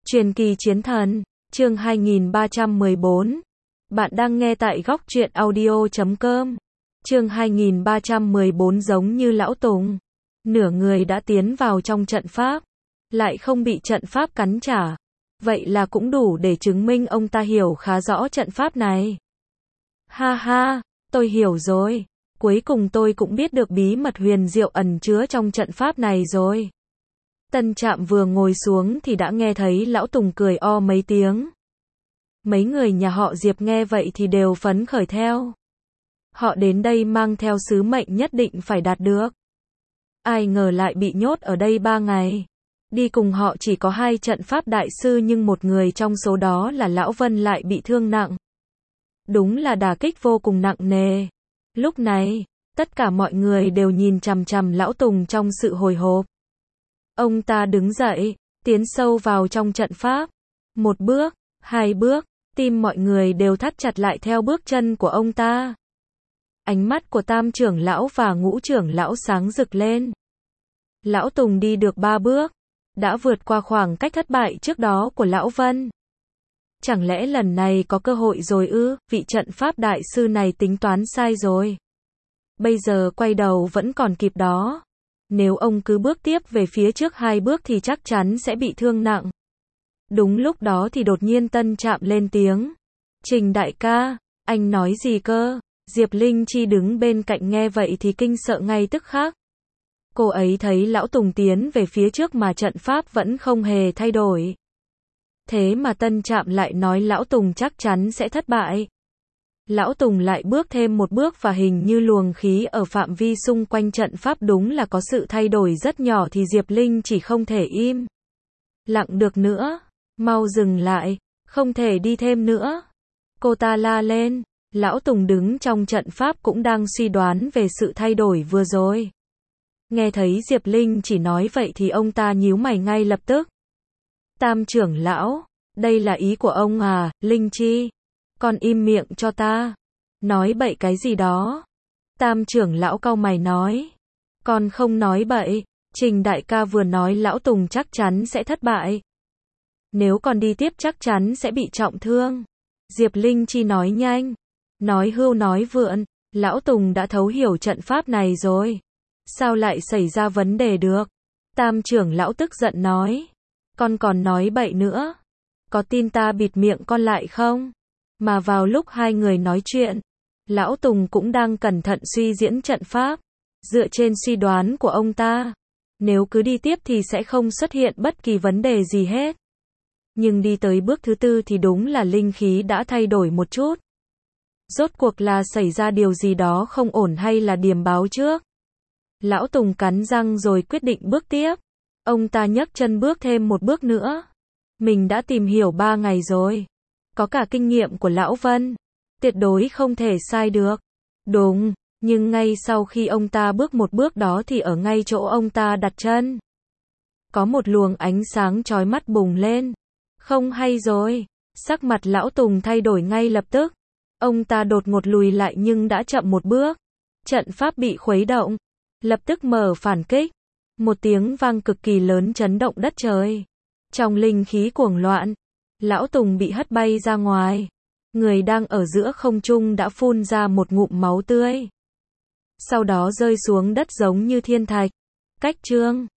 Truyền kỳ chiến thần, chương 2314. Bạn đang nghe tại góc truyện audio.com. Chương 2314 giống như lão Tùng. Nửa người đã tiến vào trong trận pháp, lại không bị trận pháp cắn trả. Vậy là cũng đủ để chứng minh ông ta hiểu khá rõ trận pháp này. Ha ha, tôi hiểu rồi. Cuối cùng tôi cũng biết được bí mật huyền diệu ẩn chứa trong trận pháp này rồi. Tân Trạm vừa ngồi xuống thì đã nghe thấy lão Tùng cười o mấy tiếng. Mấy người nhà họ Diệp nghe vậy thì đều phấn khởi theo. Họ đến đây mang theo sứ mệnh nhất định phải đạt được. Ai ngờ lại bị nhốt ở đây 3 ngày. Đi cùng họ chỉ có 2 trận pháp đại sư nhưng một người trong số đó là Lão Vân lại bị thương nặng. Đúng là đả kích vô cùng nặng nề. Lúc này, tất cả mọi người đều nhìn chằm chằm lão Tùng trong sự hồi hộp. Ông ta đứng dậy, tiến sâu vào trong trận pháp. 1 bước, 2 bước, tim mọi người đều thắt chặt lại theo bước chân của ông ta. Ánh mắt của Tam trưởng lão và Ngũ trưởng lão sáng rực lên. Lão Tùng đi được 3 bước, đã vượt qua khoảng cách thất bại trước đó của Lão Vân. Chẳng lẽ lần này có cơ hội rồi ư? Vị trận pháp đại sư này tính toán sai rồi. Bây giờ quay đầu vẫn còn kịp đó. Nếu ông cứ bước tiếp về phía trước 2 bước thì chắc chắn sẽ bị thương nặng. Đúng lúc đó thì đột nhiên Tân Trạm lên tiếng. Trình đại ca, anh nói gì cơ? Diệp Linh Chi đứng bên cạnh nghe vậy thì kinh sợ ngay tức khắc. Cô ấy thấy lão Tùng tiến về phía trước mà trận pháp vẫn không hề thay đổi. Thế mà Tân Trạm lại nói lão Tùng chắc chắn sẽ thất bại. Lão Tùng lại bước thêm 1 bước và hình như luồng khí ở phạm vi xung quanh trận pháp đúng là có sự thay đổi rất nhỏ thì Diệp Linh chỉ không thể im lặng được nữa. Mau dừng lại, không thể đi thêm nữa. Cô ta la lên. Lão Tùng đứng trong trận pháp cũng đang suy đoán về sự thay đổi vừa rồi. Nghe thấy Diệp Linh chỉ nói vậy thì ông ta nhíu mày ngay lập tức. Tam trưởng lão, đây là ý của ông à? Linh Chi, con im miệng cho ta. Nói bậy cái gì đó? Tam trưởng lão cau mày nói. Con không nói bậy, Trình đại ca vừa nói lão Tùng chắc chắn sẽ thất bại. Nếu còn đi tiếp chắc chắn sẽ bị trọng thương. Diệp Linh Chi nói nhanh. Nói hưu nói vượn, lão Tùng đã thấu hiểu trận pháp này rồi. Sao lại xảy ra vấn đề được? Tam trưởng lão tức giận nói. Con còn nói bậy nữa. Có tin ta bịt miệng con lại không? Mà vào lúc hai người nói chuyện, lão Tùng cũng đang cẩn thận suy diễn trận pháp. Dựa trên suy đoán của ông ta, nếu cứ đi tiếp thì sẽ không xuất hiện bất kỳ vấn đề gì hết. Nhưng đi tới bước thứ 4 thì đúng là linh khí đã thay đổi một chút. Rốt cuộc là xảy ra điều gì đó không ổn hay là điềm báo trước? Lão Tùng cắn răng rồi quyết định bước tiếp. Ông ta nhấc chân bước thêm 1 bước nữa. Mình đã tìm hiểu 3 ngày rồi. Có cả kinh nghiệm của Lão Vân. Tuyệt đối không thể sai được. Đúng, nhưng ngay sau khi ông ta bước 1 bước đó thì ở ngay chỗ ông ta đặt chân, có một luồng ánh sáng chói mắt bùng lên. Không hay rồi. Sắc mặt Lão Tùng thay đổi ngay lập tức. Ông ta đột ngột lùi lại nhưng đã chậm 1 bước. Trận pháp bị khuấy động. Lập tức mở phản kích. Một tiếng vang cực kỳ lớn chấn động đất trời. Trong linh khí cuồng loạn, Lão Tùng bị hất bay ra ngoài. Người đang ở giữa không trung đã phun ra một ngụm máu tươi. Sau đó rơi xuống đất giống như thiên thạch. Cách chương